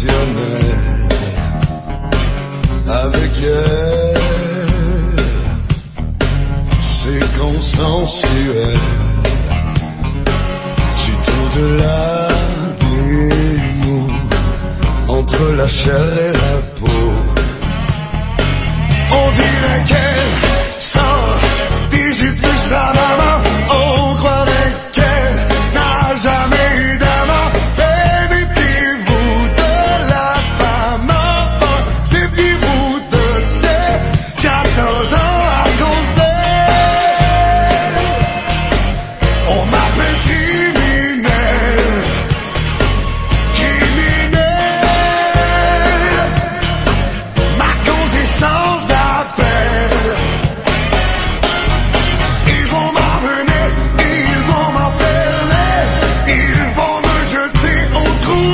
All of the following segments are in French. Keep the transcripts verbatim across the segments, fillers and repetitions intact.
passionnel avec elle, c'est consensuel. C'est au-delà des mots, entre la chair et la peau. On dirait qu'elle sort dix-huit de sa maman. On croirait qu'elle n'a jamais eu d'amant. Baby, puis-vous de la maman, depuis vous de ses quatorze ans à cause d'elle. On m'appelle criminel, criminel. Ma cause est sans appel. Ils vont m'emmener, ils vont m'enfermer, ils vont me jeter au trou.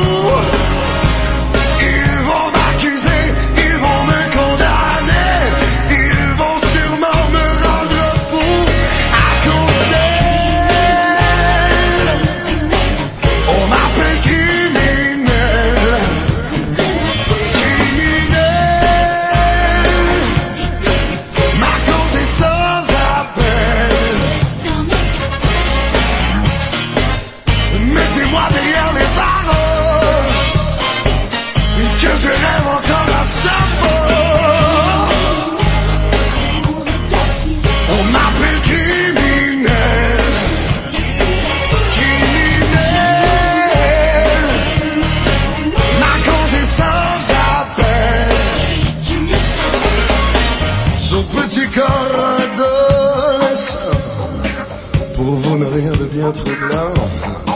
Ils vont m'accuser, ils vont me condamner, ils vont sûrement me rendre fou à cause d'elle. On m'appelle criminel, criminel. Ma cause est sans appel. Mettez-moi derrière les barreaux, que je rêve encore à sa peau. On m'appelle criminel, criminel. Ma cause est sans appel. Son petit corps adolescent, pour vous ne rien de bien troublant.